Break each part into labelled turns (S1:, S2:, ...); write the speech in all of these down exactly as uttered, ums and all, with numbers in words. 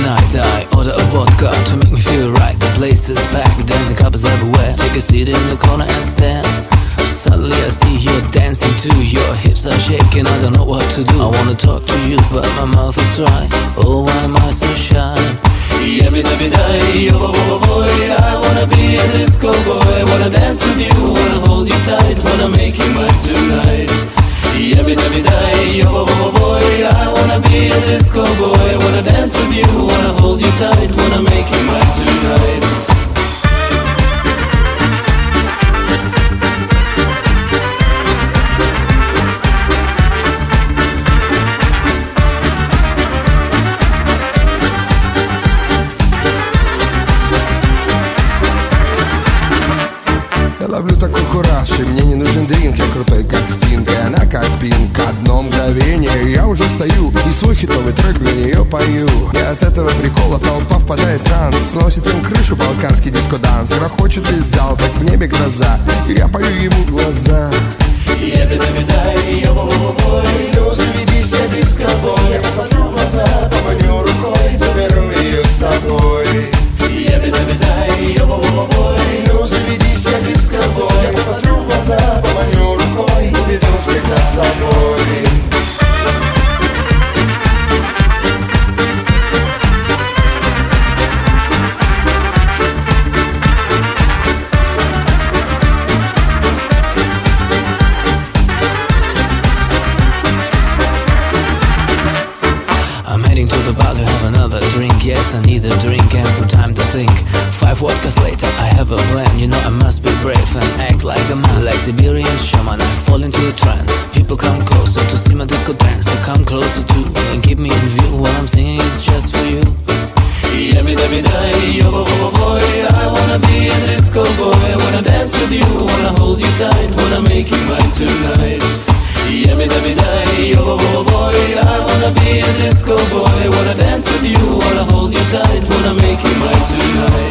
S1: night I order a vodka to make me feel right. The place is packed, dancing couples everywhere. Take a seat in the corner and stand. Suddenly I see you're dancing too. Your hips are shaking, I don't know what to do. I wanna talk to you, but my mouth is dry. Oh, why am I so shy? Yabby dabby die, oh boy, boy, I wanna be a disco boy. Wanna dance with you, wanna hold you tight, wanna make you mine tonight. Yabby dabby die, oh boy, boy, I wanna be a disco boy. Wanna dance with you, wanna hold you tight, wanna make you mine tonight.
S2: Ловлю такой кураж, и мне не нужен дринк. Я крутой, как Стинг, и она как Пинк. Одно мгновение, я уже стою и свой хитовый трек для нее пою. И от этого прикола толпа впадает в транс. Сносит им крышу балканский диско-данс. Грохочет весь зал, как в небе гроза, и я пою ему в глаза. Ну заведись, я диско-бой. Я посмотрю в глаза, поманю рукой, заберу ее с собой. Ну заведись, я диско-бой. Я посмотрю в глаза, поманю рукой, поведу всех за собой.
S1: I'm heading to the bar to have another drink. Yes, I need a drink and some time to think. Five vodkas later, I have a plan. You know I must be brave and act like a man. Like Siberian shaman, I fall into a trance. People come closer to see my disco dance. So come closer too and keep me in view. What I'm singing is just for you. Yabby dabby die, oh boy, boy, I wanna be a disco boy. Wanna dance with you, wanna hold you tight, wanna make you mine tonight. Yabby dabby die, oh boy, boy, I wanna be a disco boy. Wanna dance with you, wanna hold you tight, wanna make you mine tonight.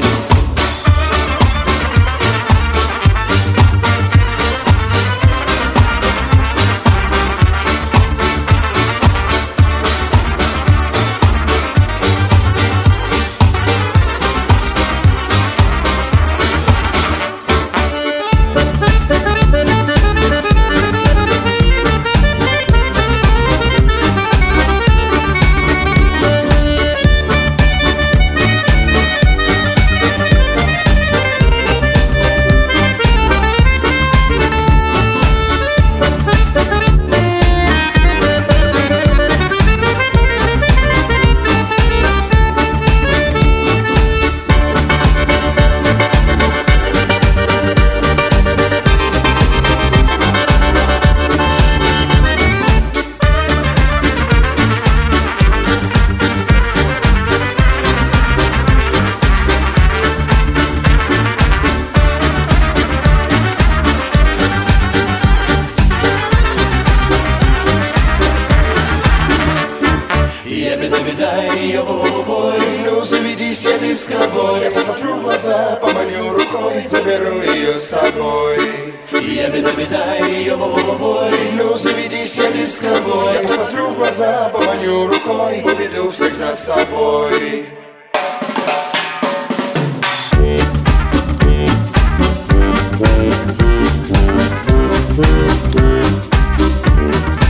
S2: Ну заведись, я диско-бой. Я посмотрю в глаза, поманю рукой, заберу ее с собой. Ну заведись, я диско-бой. Я посмотрю в глаза, поманю рукой, поведу всех за собой.
S3: We'll be right back.